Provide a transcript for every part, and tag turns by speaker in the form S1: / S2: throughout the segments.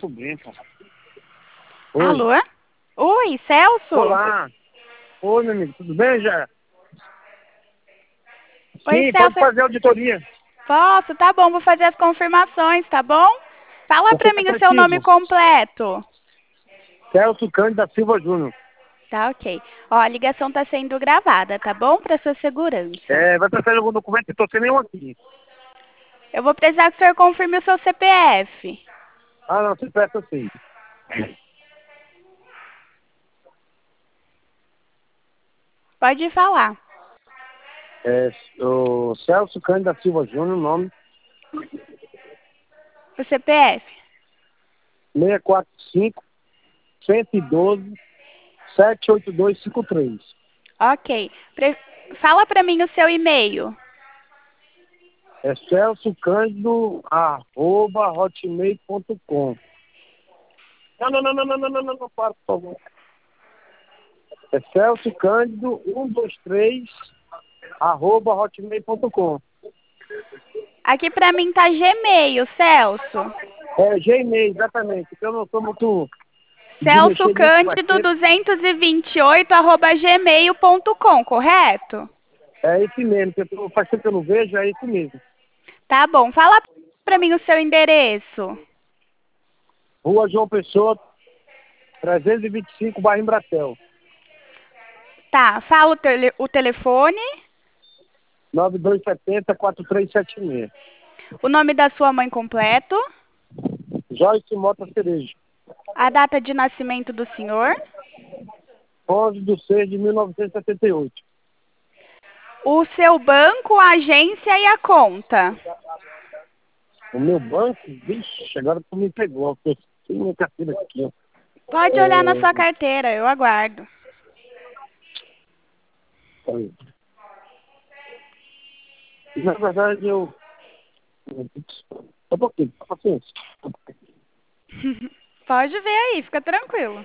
S1: bem, cara. Oi.
S2: Alô? Oi, Celso?
S1: Olá. Oi, meu amigo. Tudo bem, já?
S2: Oi,
S1: Sim, pode
S2: Celso.
S1: fazer auditoria.
S2: Posso? Tá bom, vou fazer as confirmações, tá bom? Fala
S1: O que
S2: pra
S1: é
S2: mim o seu nome
S1: preciso?
S2: completo.
S1: Celso Cândido da Silva Júnior.
S2: Tá, ok. Ó, a ligação tá sendo gravada, tá bom? Pra sua segurança.
S1: Vai precisar de algum documento que eu tô sem nenhum aqui.
S2: Eu vou precisar que o senhor confirme o seu CPF.
S1: Ah, não, se presta sim.
S2: Pode falar.
S1: O Celso Cândido da Silva Júnior, nome
S2: O CPF.
S1: 645 112 78253.
S2: Ok. Fala pra mim o seu e-mail.
S1: É celsocândido@hotmail.com. Não, para, por favor. É Celso Cândido 123 @hotmail.com.
S2: Aqui pra mim tá Gmail, Celso.
S1: É Gmail, exatamente. Porque eu não sou muito de
S2: Celso
S1: mexer muito com
S2: Cândido
S1: aquele.
S2: 228@gmail.com, correto?
S1: É esse mesmo, que faz tempo que eu não vejo, é esse mesmo.
S2: Tá bom. Fala pra mim o seu endereço.
S1: Rua João Pessoa, 325, bairro Embratel.
S2: Tá, fala o telefone,
S1: 9270-4376.
S2: o nome da sua mãe completo,
S1: Joyce Mota Cereja.
S2: a data de nascimento do senhor,
S1: 11/6/1978.
S2: o seu banco, a agência e a conta.
S1: O meu banco, vixe, agora tu me pegou, porque eu tenho minha carteira aqui, ó.
S2: Pode olhar na sua carteira, eu aguardo.
S1: Aí. Na verdade, só um pouquinho, paciência.
S2: Pode ver aí, fica tranquilo.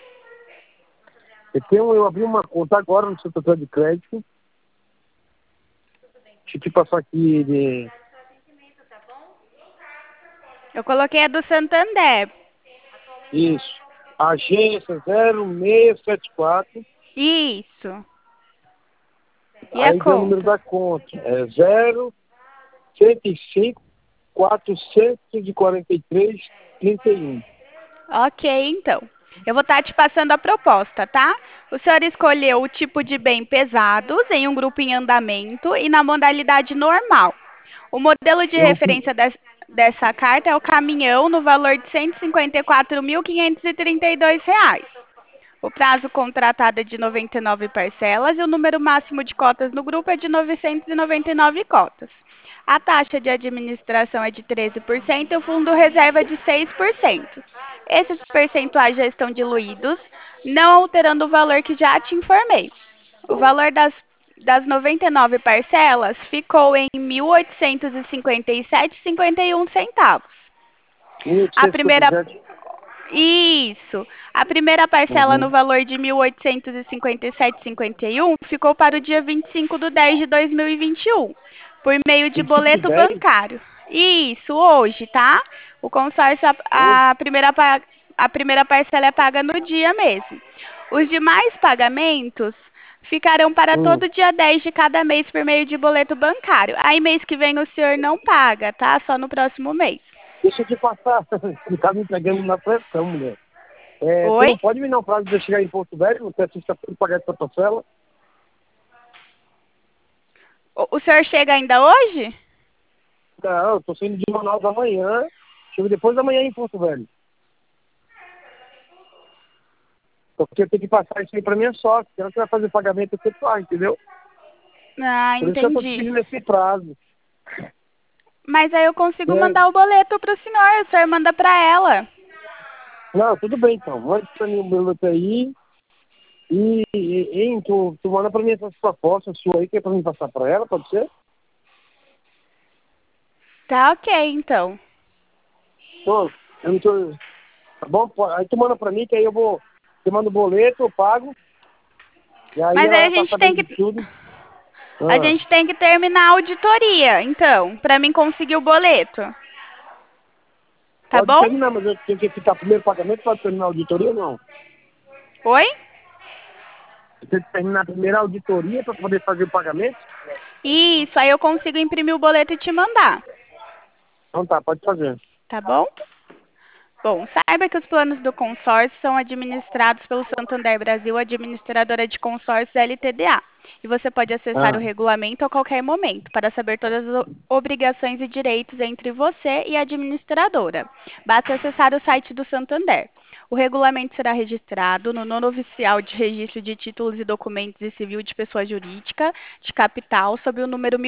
S1: Eu abri uma conta agora no seu cartão de crédito. Deixa eu te passar aqui de...
S2: Eu coloquei a do Santander.
S1: Isso. Agência 0674.
S2: Isso. E a
S1: Aí vem o número
S2: conta?
S1: da conta. É 0 105 443 31.
S2: Ok, então. Eu vou estar te passando a proposta, tá? O senhor escolheu o tipo de bem pesados em um grupo em andamento e na modalidade normal. O modelo de
S1: Eu,
S2: referência dessa carta é o caminhão no valor de R$ 154.532. O prazo contratado é de 99 parcelas e o número máximo de cotas no grupo é de 999 cotas. A taxa de administração é de 13% e o fundo reserva é de 6%. Esses percentuais já estão diluídos, não alterando o valor que já te informei. O valor das 99 parcelas ficou em R$ 1.857,51. A primeira
S1: 1857.
S2: Isso. A primeira parcela no
S1: Uhum.
S2: valor de 1.857,51 ficou para o dia 25/10/2021, por meio de
S1: 25 do
S2: boleto
S1: 10.
S2: bancário. Isso, hoje, tá? O consórcio,
S1: Hoje.
S2: a primeira parcela é paga no dia mesmo. Os demais pagamentos ficarão para
S1: Hum.
S2: todo dia 10 de cada mês por meio de boleto bancário. Aí mês que vem o senhor não paga, tá? Só no próximo mês.
S1: Deixa eu te passar. Você tá me pegando na pressão, mulher. Tu
S2: Oi?
S1: não pode me dar um prazo de eu chegar em Porto Velho, até sexta-feira pagar essa parcela?
S2: O senhor chega ainda hoje?
S1: Não, eu tô saindo de Manaus amanhã. Chego depois da manhã em Porto Velho. Porque eu tenho que passar isso aí pra minha sócia. Ela que vai fazer pagamento efetuar, entendeu?
S2: Ah,
S1: Por isso que eu tô te
S2: entendi.
S1: pedindo esse prazo.
S2: Mas aí eu consigo
S1: Né?
S2: mandar o boleto pro senhor manda pra ela.
S1: Não, tudo bem então. Mande pra mim o boleto aí. Tu manda pra mim essas propostas suas aí, que é pra mim passar pra ela, pode ser?
S2: Tá ok, então.
S1: Pô, eu não tô... Tá bom? Pô, aí tu manda pra mim, que aí eu vou... Você manda o boleto, eu pago. E aí
S2: Mas aí
S1: ela vai estar sabendo de tudo.
S2: a
S1: Ah,
S2: gente tem que terminar a auditoria, então, pra mim conseguir o boleto. Tá
S1: Pode
S2: bom?
S1: terminar, mas eu tenho que ficar primeiro pagamento para terminar a auditoria ou não?
S2: Oi?
S1: Eu tenho que terminar a primeira auditoria para poder fazer o pagamento?
S2: Isso, aí eu consigo imprimir o boleto e te mandar.
S1: Então tá, pode fazer.
S2: Tá bom? Bom, saiba que os planos do consórcio são administrados pelo Santander Brasil, administradora de consórcios LTDA. E você pode acessar o
S1: Ah,
S2: regulamento a qualquer momento para saber todas as obrigações e direitos entre você e a administradora. Basta acessar o site do Santander. O regulamento será registrado no Nono Oficial de Registro de Títulos e Documentos e Civil de Pessoa Jurídica de Capital, sob o número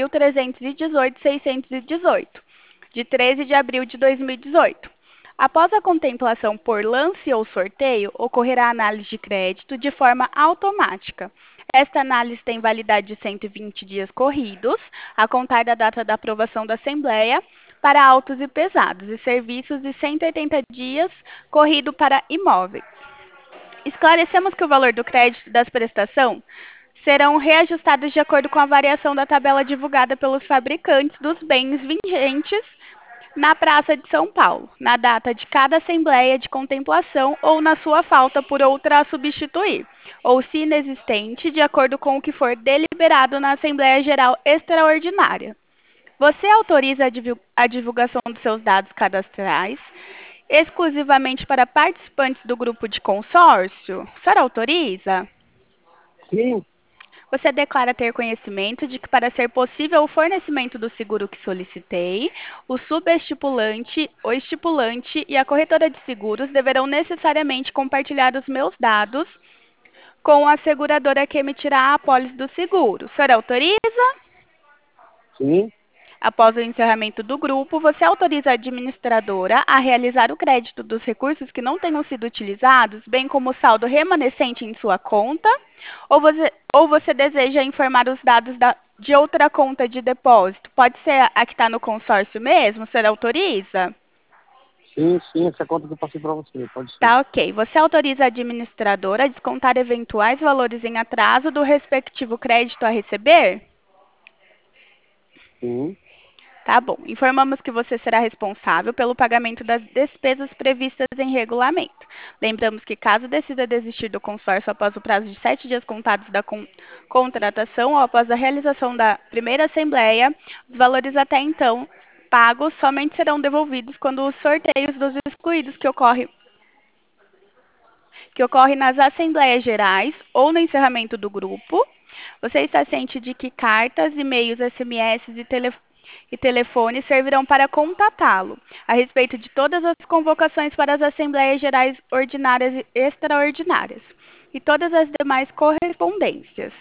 S2: 1318-618, de 13 de abril de 2018. Após a contemplação por lance ou sorteio, ocorrerá a análise de crédito de forma automática. Esta análise tem validade de 120 dias corridos, a contar da data da aprovação da Assembleia, para autos e pesados, e serviços e 180 dias corrido para imóveis. Esclarecemos que o valor do crédito e das prestações serão reajustados de acordo com a variação da tabela divulgada pelos fabricantes dos bens vigentes na Praça de São Paulo, na data de cada assembleia de contemplação ou na sua falta por outra a substituir, ou se inexistente, de acordo com o que for deliberado na Assembleia Geral Extraordinária. Você autoriza a divulgação dos seus dados cadastrais exclusivamente para participantes do grupo de consórcio? A senhora autoriza?
S1: sim,
S2: Você declara ter conhecimento de que, para ser possível o fornecimento do seguro que solicitei, o subestipulante, o estipulante e a corretora de seguros deverão necessariamente compartilhar os meus dados com a seguradora que emitirá a apólice do seguro. O senhor autoriza?
S1: sim,
S2: Após o encerramento do grupo, você autoriza a administradora a realizar o crédito dos recursos que não tenham sido utilizados, bem como o saldo remanescente em sua conta, ou você deseja informar os dados de outra conta de depósito? Pode ser a que está no consórcio mesmo? Você autoriza?
S1: sim, essa conta que eu passei para você, pode ser.
S2: Tá, ok. Você autoriza a administradora a descontar eventuais valores em atraso do respectivo crédito a receber?
S1: Sim,
S2: Tá bom. Informamos que você será responsável pelo pagamento das despesas previstas em regulamento. Lembramos que, caso decida desistir do consórcio após o prazo de 7 dias contados da contratação ou após a realização da primeira assembleia, os valores até então pagos somente serão devolvidos quando os sorteios dos excluídos que ocorre nas assembleias gerais ou no encerramento do grupo. Você está ciente de que cartas, e-mails, SMS e telefones servirão para contatá-lo a respeito de todas as convocações para as assembleias gerais ordinárias e extraordinárias e todas as demais correspondências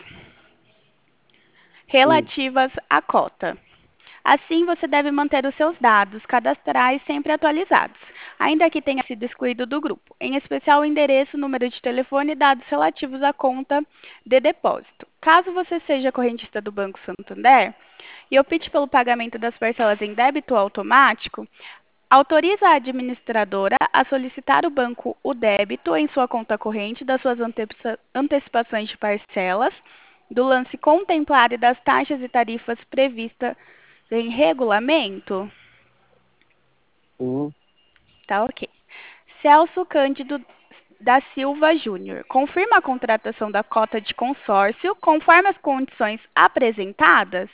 S1: sim,
S2: relativas à cota. Assim, você deve manter os seus dados cadastrais sempre atualizados, ainda que tenha sido excluído do grupo, em especial o endereço, número de telefone e dados relativos à conta de depósito. Caso você seja correntista do Banco Santander e opte pelo pagamento das parcelas em débito automático, autoriza a administradora a solicitar ao banco o débito em sua conta corrente das suas antecipações de parcelas, do lance contemplado e das taxas e tarifas previstas em regulamento?
S1: sim.
S2: Tá, ok. Celso Cândido da Silva Júnior. Confirma a contratação da cota de consórcio conforme as condições apresentadas?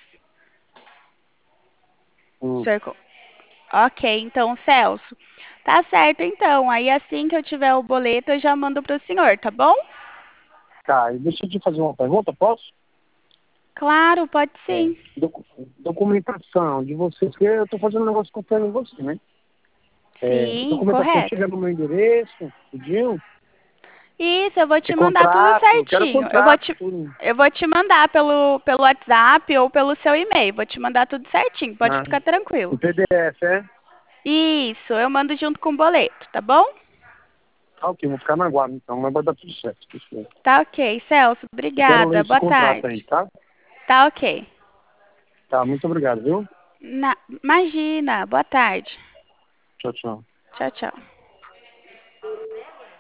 S1: Sim.
S2: Senhor Ok, então, Celso. Tá certo, então. Aí, assim que eu tiver o boleto, eu já mando para o senhor, tá bom?
S1: Tá, e deixa eu te fazer uma pergunta, posso?
S2: Claro, pode
S1: É.
S2: sim.
S1: Documentação de vocês, porque eu estou fazendo um negócio confiando em você, né?
S2: Sim,
S1: Documentação
S2: correto.
S1: chega no meu endereço, pediu?
S2: Isso, eu vou
S1: É
S2: te mandar tudo
S1: contrato, eu quero
S2: certinho. Eu vou
S1: contrato,
S2: te,
S1: tudo.
S2: eu vou te mandar pelo WhatsApp ou pelo seu e-mail. Vou te mandar tudo certinho, pode
S1: Ah,
S2: ficar tranquilo.
S1: em PDF, é?
S2: Isso, eu mando junto com o boleto, tá bom?
S1: Tá ok, vou ficar na guarda então, mas vai dar tudo certo. Tudo certo.
S2: Tá ok, Celso.
S1: Eu quero ler
S2: Obrigada.
S1: esse
S2: Boa
S1: contrato aí,
S2: tarde.
S1: tá?
S2: Tá ok.
S1: Tá, muito obrigado, viu?
S2: Imagina. Boa tarde.
S1: Tchau, tchau.
S2: Tchau, tchau.